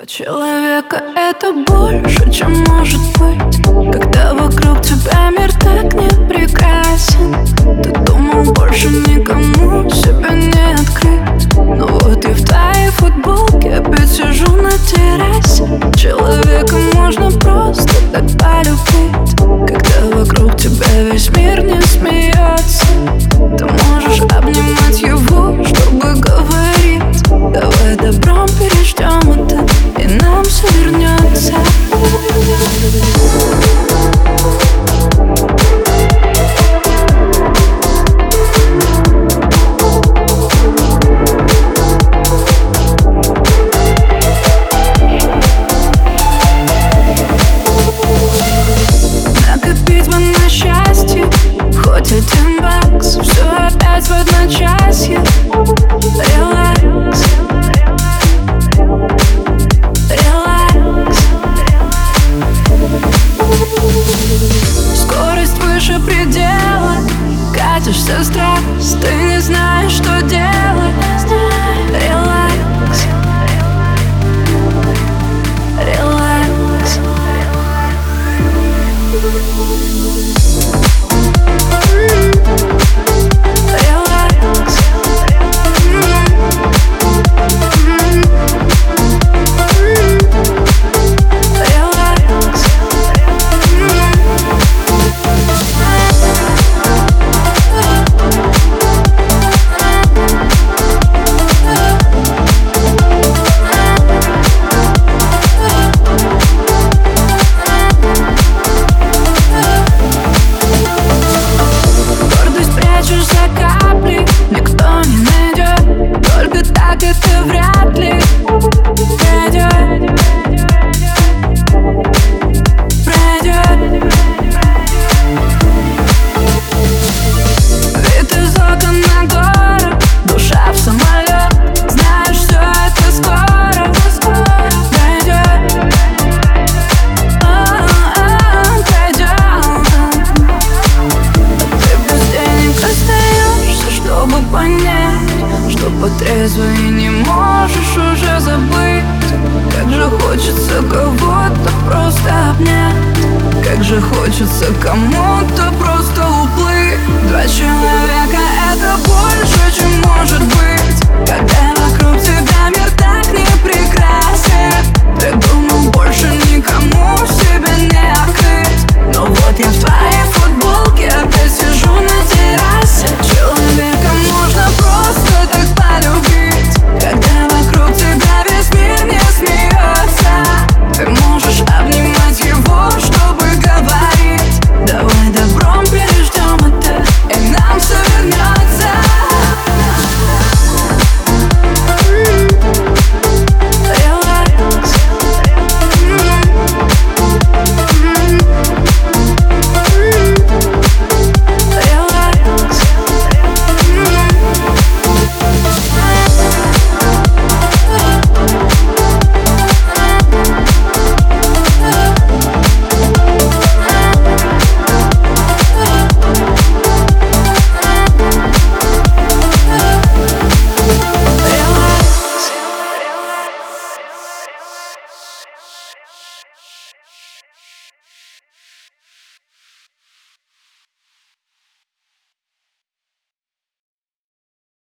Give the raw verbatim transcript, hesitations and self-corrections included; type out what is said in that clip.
Два человека — это больше, чем может быть, когда вокруг тебя мир так не прекрасен. Ты думал, больше никому себя не открыть, но вот и в твоей футболке опять сижу на террасе. Человека можно просто так полюбить, когда вокруг тебя весь мир не смеется. Ты можешь обнимать его, чтобы говорить: давай добром переждем это, и нам все вернется. Накопить бы на счастье хоть один бакс, все опять в одночасье. Релакс, релакс. Скорость выше предела, катишься страсть, ты не знаешь, что делать. Релакс, релакс. Никто не найдет, только так это вряд ли пройдет, пройдет. Вид из окон на город, душа в самолет. Знаешь, все это скоро, пройдет, пройдет. Ты без денег остаешься, чтобы понять, что по трезвой не можешь уже забыть. Как же хочется кого-то просто обнять, как же хочется кому-то просто уплыть. Два человека — это больше, чем может быть, когда вокруг тебя мир так не прекрасен.